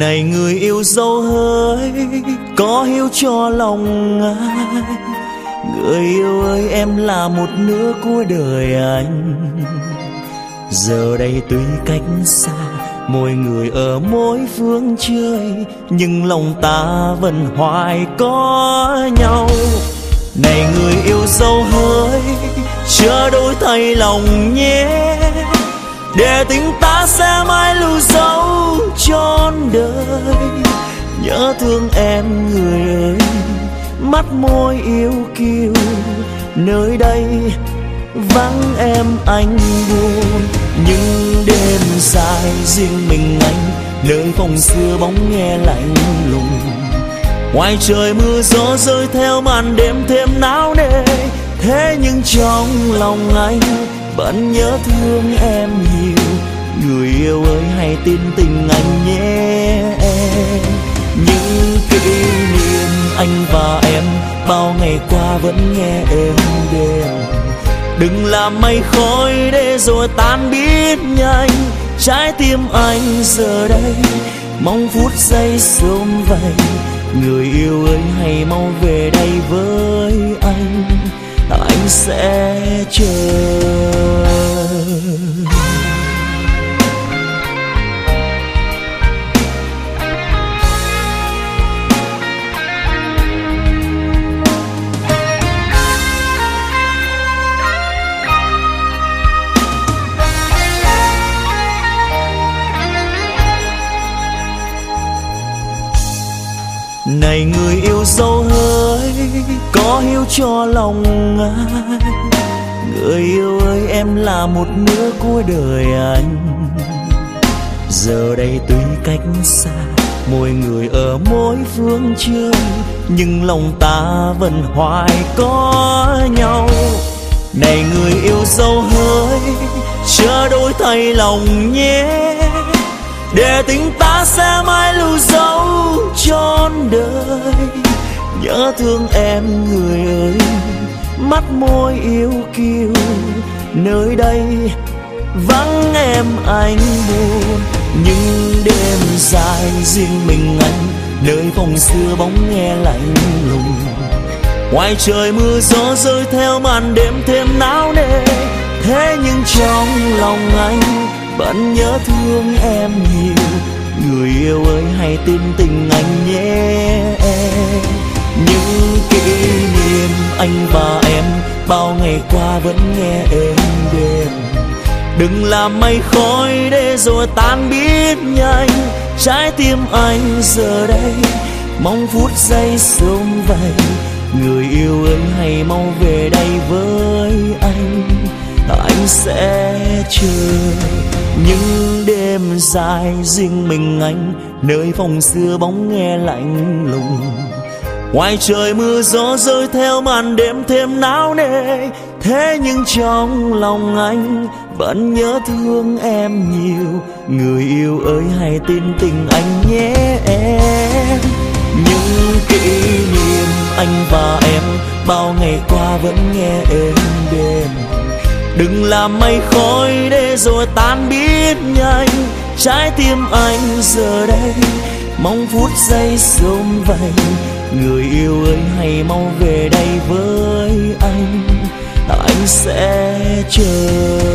Này người yêu dấu hỡi, có hiếu cho lòng ai. Người yêu ơi, em là một nửa của đời anh. Giờ đây tuy cách xa, mỗi người ở mỗi phương trời, nhưng lòng ta vẫn hoài có nhau. Này người yêu dấu hỡi, chớ đổi thay lòng nhé, để tình ta sẽ mãi lưu dấu trọn đời. Nhớ thương em người ơi, mắt môi yêu kiều, nơi đây vắng em anh buồn. Nhưng đêm dài riêng mình anh, nơi phòng xưa bóng nghe lạnh lùng. Ngoài trời mưa gió rơi theo màn đêm thêm náo nề, thế nhưng trong lòng anh vẫn nhớ thương em nhiều. Người yêu ơi, hãy tin tình anh nhé. Những kỷ niệm anh và em bao ngày qua vẫn nghe êm đềm. Đừng làm mây khói để rồi tan biến nhanh. Trái tim anh giờ đây mong phút giây sớm vậy. Người yêu ơi, hãy mau về đây với anh sẽ chờ. Này người yêu dấu hỡi, có hiếu cho lòng ai. Người yêu ơi, em là một nửa của đời anh. Giờ đây tuy cách xa, mỗi người ở mỗi phương trời, nhưng lòng ta vẫn hoài có nhau. Này người yêu dấu hỡi, chớ đổi thay lòng nhé, để tình ta sẽ mãi lưu dấu trọn đời. Nhớ thương em người ơi, mắt môi yêu kiều, nơi đây vắng em anh buồn. Nhưng đêm dài riêng mình anh, nơi phòng xưa bóng nghe lạnh lùng. Ngoài trời mưa gió rơi theo màn đêm thêm náo nề, thế nhưng trong lòng anh vẫn nhớ thương em nhiều. Người yêu ơi, hãy tin tình anh nhé. Những kỷ niệm anh và em bao ngày qua vẫn nghe êm đềm. Đừng làm mây khói để rồi tan biến nhanh. Trái tim anh giờ đây mong phút giây sớm vậy. Người yêu ơi, hãy mau về đây với anh sẽ chờ. Nhưng đêm dài riêng mình anh, nơi phòng xưa bóng nghe lạnh lùng. Ngoài trời mưa gió rơi theo màn đêm thêm náo nề, thế nhưng trong lòng anh vẫn nhớ thương em nhiều. Người yêu ơi, hãy tin tình anh nhé. Những kỷ niệm anh và em bao ngày qua vẫn nghe êm đềm. Đừng làm mây khói để rồi tan biến nhanh. Trái tim anh giờ đây mong phút giây sớm vậy. Người yêu ơi, hãy mau về đây với anh sẽ chờ.